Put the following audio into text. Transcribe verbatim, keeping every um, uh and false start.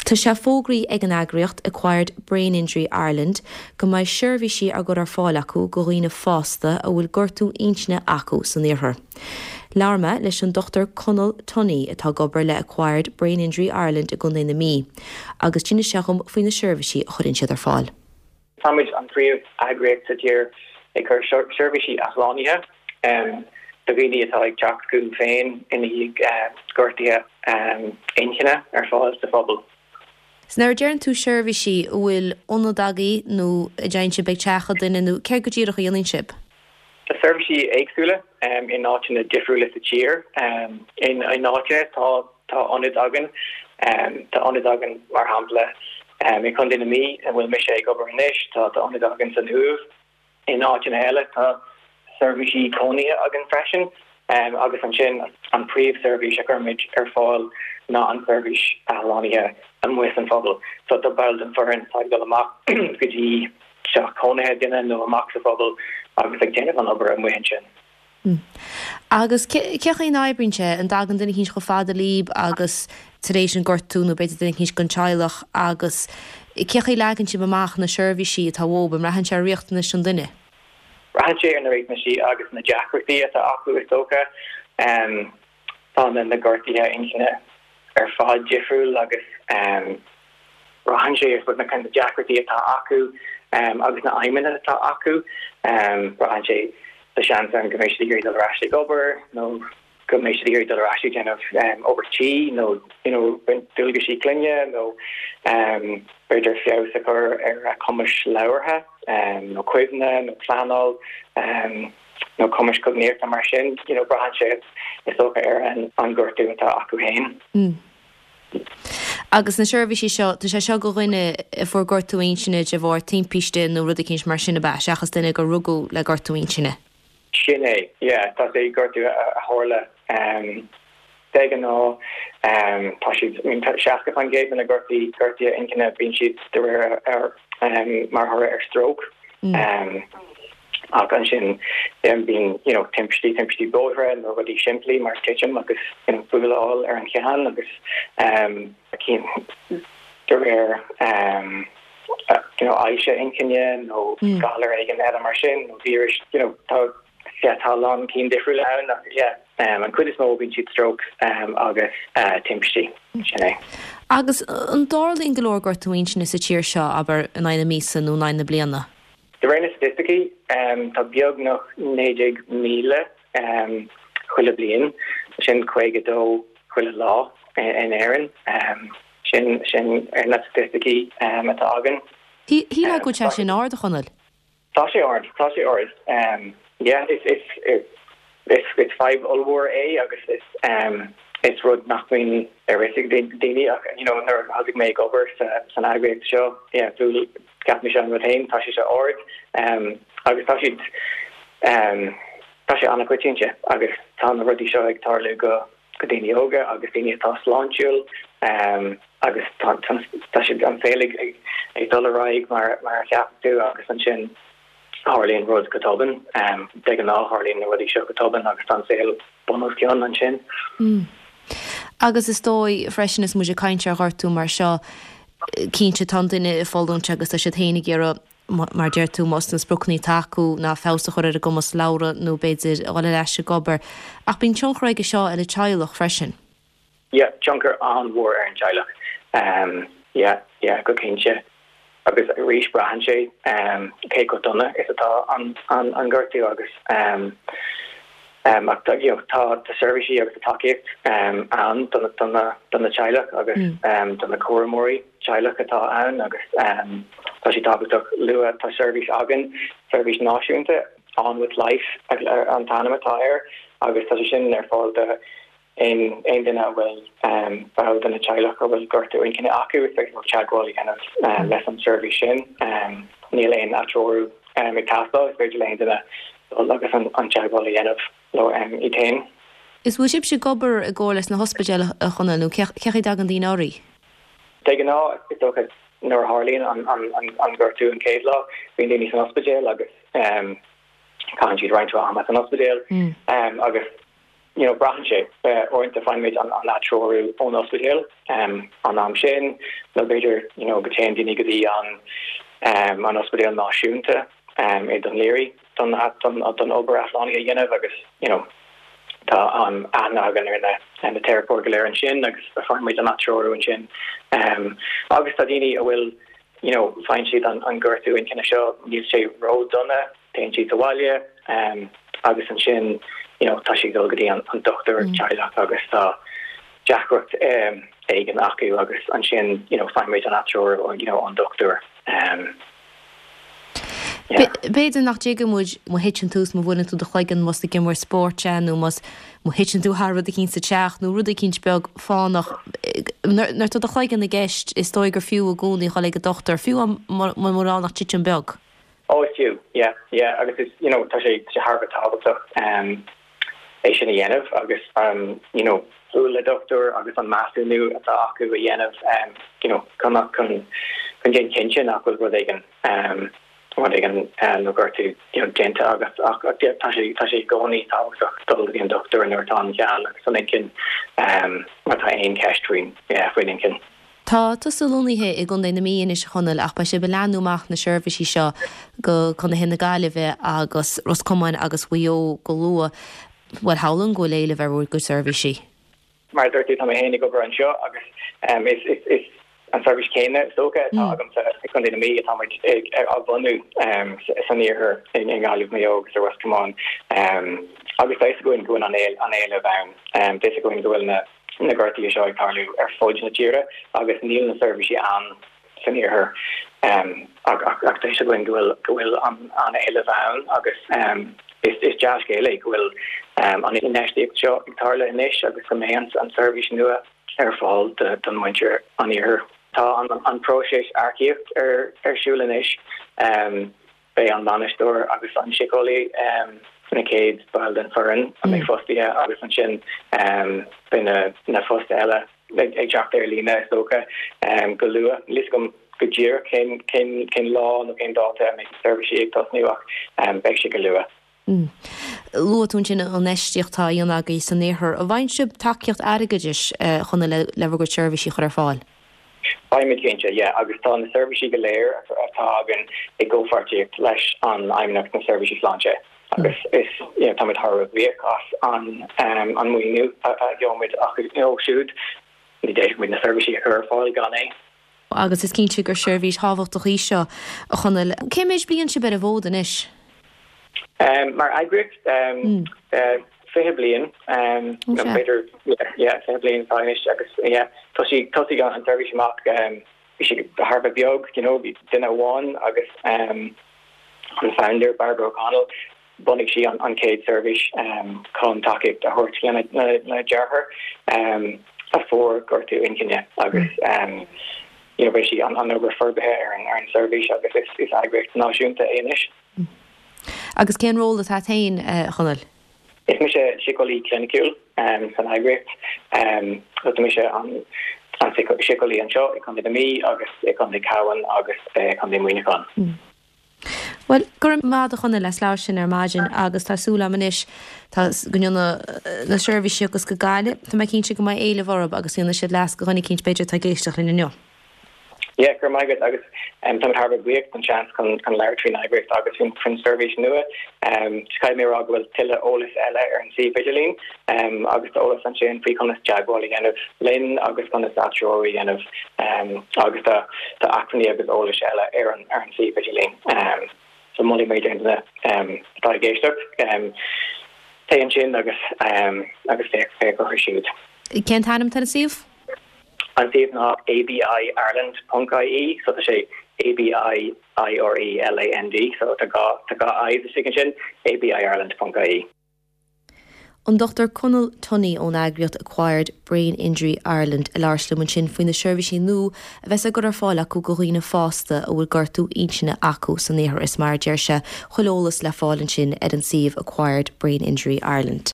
Tá sé fógraí ag an agriocht Acquired Brain Injury Ireland go mbeidh seirbhísí a gur ar fáil acu go dhaoine fásta a bhfuil gortú insne acu san iarthar. Larma leis an Doctor Conal Tunney atá gobar le Acquired Brain Injury Ireland a gundé na mí, agus tína seacham faoin na seirbhísí a chuirinn siad ar fáil. Táid an príomh agriocht tír ag chur seirbhísí athlánithe, do bhíní atá ag teach go féin ina gortaithe inchine ar fáil sa phobal. Snar dearan tú seirbhísí bhfuil ionadagaí nó a dteannse beag teacha duine nó ceir go dtíreach a dhéananship? Tá seirbhísí éagsúla um, in áitina difriúla sa tír. Um, in in áite tá tá ionadagan, um, tá ionadagan mar hampla um, in chun duine mí a bhfuil mis é gobar inis, tá tá ionadagan san thuamh. In áitina eile tá seirbhísí cónaithe agan freisin, um, agus an sin an príomh seirbhís a gurmid ar fáil ná an seirbhís athlánithe an muas an phobal. So tá bail an foran táid go amach go dtí seach cónaithe duine nó amach sa phobal agus ag déanamh an obair an muhan sin. Agus ceach í náibbrínse an dagan duine hís go fáda líb agus taréis an gortú nó beidir duine hís gon teilech agus ceach í legann si amach na seirbhísí atá bhóba rahann sé riochtana sin duine. Rahann sé ar na réitmaisí agus na deacrataí atá acu is tócha um, tá na gortaithe inchine ar fád difriúil agus um, rahann sé ar fud na kind of deacrataí atá acu um, agus na aimimena atá acu um, rahann sé the chance an goméisi digéir dal rashly gober, no goméisi digéir dal rashly kind of um, over chi, no you know dulga sí klinja, no um beidir fios a gur ar a komish lawerha, um no cuivna, no planol, um no komish cognéir mar sin, you know brahan sé is oka ar an an gurtu atá acu hain. Mm. Agus na seirbhísí seo tá sé seo go rinne for gortuín sinne de bhór timpiste nó rud cins mar sinna bheith achas duine go rugú le gortuín sinne. Sinné, yeah, tá é gortu a hála um degan nó um tá si seacha fan géib na gortaí gortaí incinna bín siad de ar ar um mar thora ar stroke. Mm. Um ach an sin um, bín you know timpistí timpistí bóithre nó rudí siimplí mar kitchen agus you know buáil ar an chean agus um cín de ar um uh, you know Aisha incinne nó mm. galar igen Adam mar sin nó víris you know tá yeah, tá long cín difriúil ann yeah um an cuid is mó bín siad stroke um agus uh, timpistí sinné. Agus an dálín golóir gortuín sinna sa tíir seo aber an aine mísa nó naine bliana. De réine statistici um, tá beag nach néidig míle um, chuile blian sin chuige dó chuile lá in éan um, sin sin ar na statistici um, atá agan. Hí le go te sin áard a chonel? Tá sé áard, tá sé áard. Um, yeah, it's it's it's it's, it's five ulwar a agus it's um it's rud nach min erisic daily you know ner hasig make over san agri show yeah blue gat me an retain ta se ord um agus ta um ta an quinche agus tan rudi show ag tarlu go godini yoga agus dini ta launchul um agus ta ta an felig ag dollar mar mar cap do agus an sin Harlín Rud Catobin, um, degan ná Harlín Rudi Show Catobin agus an sale bonus cion an sin. Mm. Agus is dói freisin is muidir cainte hartú mar seo cínte tan duine fáúnte agus a sé hénig ar mar deir tú most an sprucní taú ná fésta chuir a gomas lára nó beidir áile leis se gobar. Ach bín tionchraige seo ar a teilech freisin? Yeah, chunker an war ar an teilech. Um, yeah, yeah, go cínte. Agus ríis brahan sé um, cé go donna is atá an, an, an gurtú agus um, um, ach, you know, tá de servicí agus a takeíocht um, an donna donna donna teilech agus mm. um, donna choramóí teilech atá an agus um, tá si tábhaach lua tá service agan service náisiúnta on with life an tanama táir agus tá sin ar fáil de in ein dina will um bowed in a child will go to in kind aku with like chagwali kind of uh, less on service shin um neil in natural um castle is very lane dina look on on chagwali end of low um etain is wuship she gober a goles na hospital a chona no cechi dagan din ori taken now it's okay nor harlin on on on go to in cave law being in hospital agus um can't you right to am at an hospital um agus you know brahanche uh, or into find me on, on that troru on hospital um on am shin no better you know gatain dinigadi on um on hospital na shunta um in Leary done that done done over Atlantia you know because you know ta on anna gan in the and the terraport galer and shin like find me on that troru and shin um August Adini will you know find sheet on on Gerthu in Kinnashaw you say road done that Tenchi Tawalia um August and shin you know, Tashi Gilgadi on, on Doctor Mm. Charlotte August, uh, Jack Rook, um, Egan Aku August, and Shin, you know, find ways on that shore, or, you know, on Doctor. Um, Beidir nach dé muid mo hitchin tús mo bhfuin tú de chleigen mas gin mar sportse nó mas mo hitchin tú har rud cín sa teach nó rud cín beg fánach nar tú de chleigen na gist is stoigur fiú a gúnaí choleg a dochtar fiú mar moránach titchin beg. Oh, it's you, yeah, yeah. Agus is, you know, Tashi Tashi Harvard Talbot, um. Asian Yenov, August, um, you know, Hula Doctor, August on Master New, Aku Yenov, um, you know, come up, come, come Jen Kinchin, Aku where they can, um, where they can uh, look out to, you know, Genta, August, Tashi, Tashi Goni, August, Dullian Doctor, and Norton Jan, so they can, um, what I ain't cash between, yeah, we can. Tá tá sulúnithe I gún na míon is chunal ach ba sé be leanúach na seirbhísí seo go chuna hinna gáileh agus Roscommon agus Wio go lua what howlan go leile ver good service she my thirty time hen go and show agus um is is is an service Kenya so okay agam sa second in me time I bonu um so near her in in all of my yoga so was come on um agus I go and go on an an down um basically going to go in the na garty show Carlo er fudge na tira agus neil na service an so near her um ag ag they should go and go go on on eleven agus um is is Josh Gaelic will um on the national show Tarla Inish agus commands and service nua airfall the done winter on her ta on on process archive er er shulanish um by on Manastor agus on Shikoli um Nickade Balden Furren and my first year agus on Shin um been a na first ella like a Jack there Lina Soka um Galua Liscom good year came came came law and came daughter make service she tos New York um Beshi Galua Luún sin an neisteochttá dhéon aga san néthir a bhain sib takeíocht agaidir chuna levergur serviceí chu ar fáil. Baimid géinte, yeah, agus tá na serviceí go léir atá agan I ggófartíocht leis an aimneach na serviceí flanse. Agus is, you know, táid thar bhíachas an um an muoinú a gheomid agus nó siúd ní déich muid na serviceí ar fáil gan é. Agus is cínte gur service hábhachtach í seo a chuna cé méid blion si ber a bhód inis? Um, maar Igric, um, mm. uh, Fihiblian, um, okay. no, better, yeah, yeah, Fihiblian, Finish, yeah, Toshi, Toshi got on service mark, um, we should Harvard Biog, you know, we dinner one, August, um, on founder, Barbara O'Connell, Bunny she on, on Cade service, um, Colin Takik, the Horty, and I jar her, um, before Gortu in Kenya, August, um, you know, basically on, on over further here and earn service, August, is, is Igric, now shown to Anish. Agus cén ról atá tain chunal? Is mi sé sicolí clinicúil um, san Igric, um, go mi sé an an sicolí an seo, I chun de mí agus I chun de Cowan agus I chun de muoinecán. Well, gur mád a chunna leis leir sin ar mágin agus tásúla manis tá gúna na service agus go gáile, tá mai cínse go mai éile bharb agus íonna siad leas go chunig cíns beidir tá géisteach lena neo. Yeah, gur mai good agus um tam Harvard week an chance kan kan leir trin Igric agus in print service nua um sky me rog will tilla olis ella er and see vigilin um agus olis and chain free conas jaguar again of lin agus conas actuary again of um agus the the acronym agus olis ella er and er and see vigilin um so money major in the um delegation um tay and chin agus um agus fair go her shoot Kent Hanum Tennessee and see na A B I Ireland punk I E so to say A B I I R E L A N D so to go to go I the signature A B I Ireland punk I E. On Doctor Conal Tunney on Agriot acquired brain injury Ireland a lárslim an sin faoin na servicí nú a bheits a gur ar fáil acu go riine fásta a bhfuil gortú inchine acu san éair is mar deir se choileolalas le fáil an sin ed an siomh acquired brain injury Ireland.